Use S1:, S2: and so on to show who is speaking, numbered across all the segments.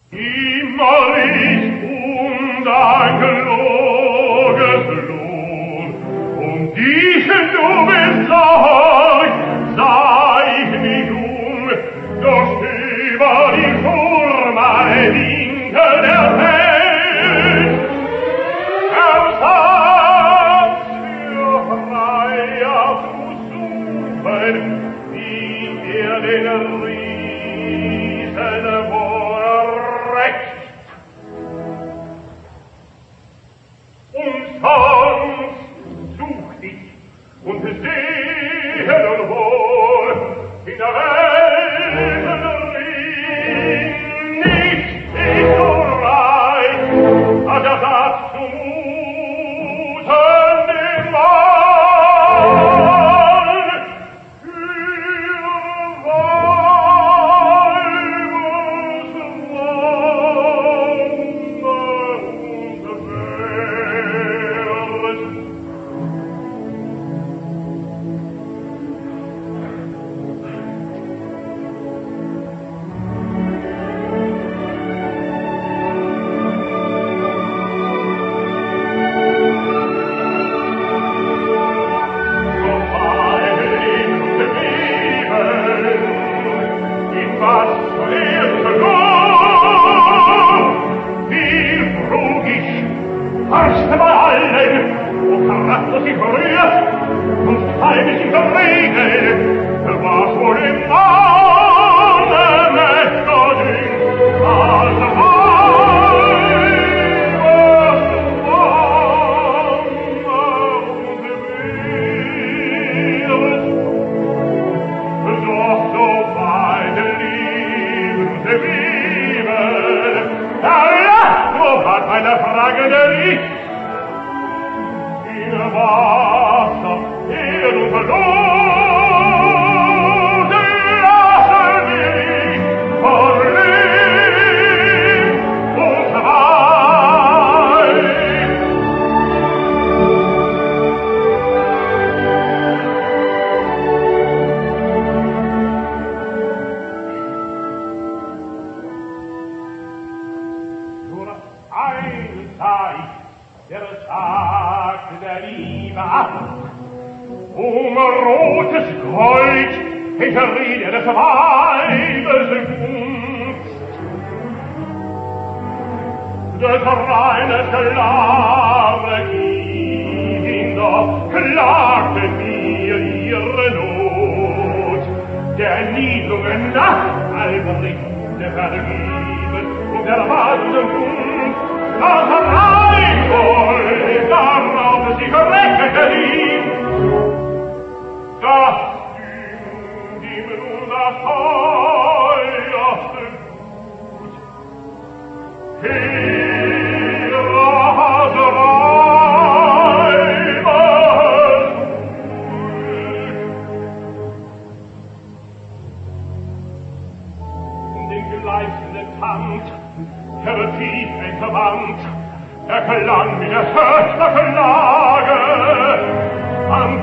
S1: Immer ich undangeloges Lohn, dich du besorgt, sei ich nicht doch über die Schurme Winkel der Welt. Ersatz für Freier zu suchen, wie den Riesen recht. Und sonst such dich und sehe nun wohl in der Welt Ring nicht so reich, als er sagt zu muten den Mann für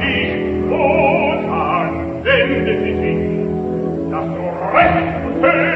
S1: Recht